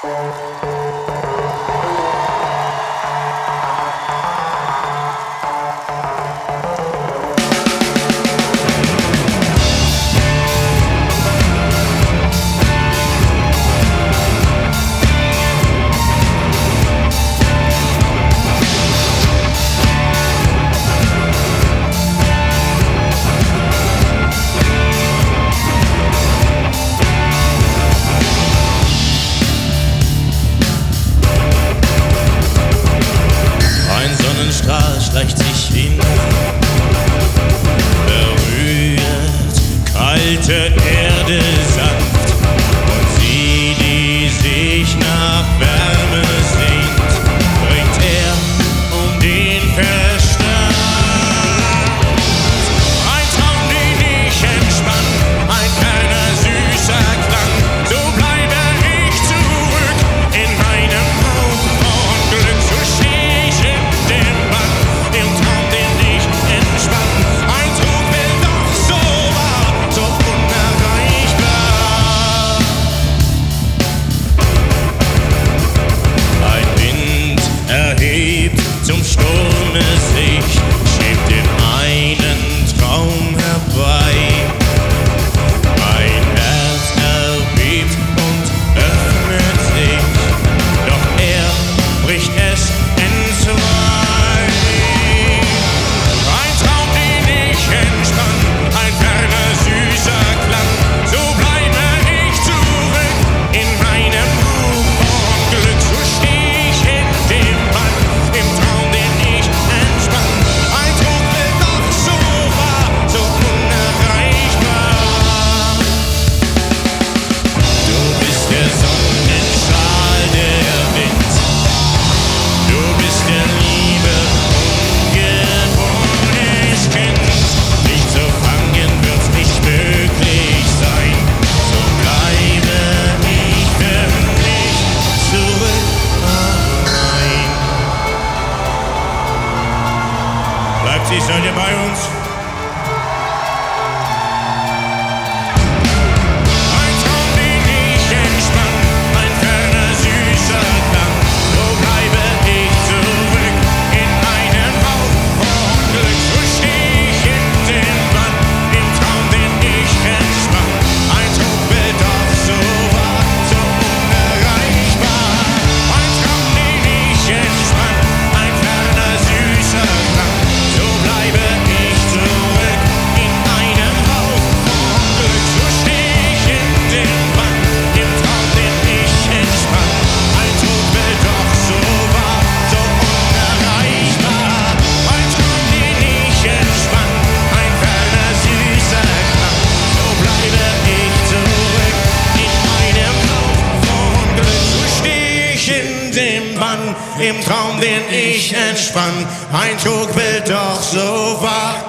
Schleicht sich hin, berührt kalte Erde sanft und sie, die sich nach Wärme sehnt, bringt er um den Verstand. Ein Traum, den ich entspann, ein ferner süßer Klang, so bleibe ich zurück in meinem Raum von Glück, so steh ich in dem Bann. Im Traum, den ich entspann, ein Trugbild doch so wahr, so unerreichbar. Ein Wind erhebt zum Sturme sich, schiebt den einen Traum herbei. Mein Herz erbebt und öffnet sich, doch er bricht es entzwei. Ein Traum, den ich entspann, ein ferner süßer Klang, so bleibe ich zurück in meinem Raum von Glück, so steh ich in dem Bann, im Traum, den ich entspann, ein Trugbild doch so wahr, so unerreichbar. Du bist der Sonnenstrahl, der Wind, du bist der Liebe ungeborenes Kind. Dich zu fangen wird's nicht möglich sein, so bleibe ich für mich zurück allein. Leipzig, seid ihr bei uns? Ein Traum, den ich entspann, ein ferner süßer Klang, so bleibe ich zurück in meinem Hauch von Glück, so steh ich in dem Bann, im Traum, den ich entspann, ein Trugbild doch so wahr, so unerreichbar. Ein Traum, den ich entspann, ein ferner süßer Klang, so bleibe ich zurück in meinem Hauch von Glück, so steh ich in dem Bann, im Traum, den ich entspann, ein Trugbild doch so wahr, so unerreichbar. Ein Traum, den ich entspann, ein ferner süßer Klang, so bleibe ich zurück in meinem Hauch von Glück, so steh ich in dem Bann, im Traum, den ich entspann, ein Trugbild doch so wahr,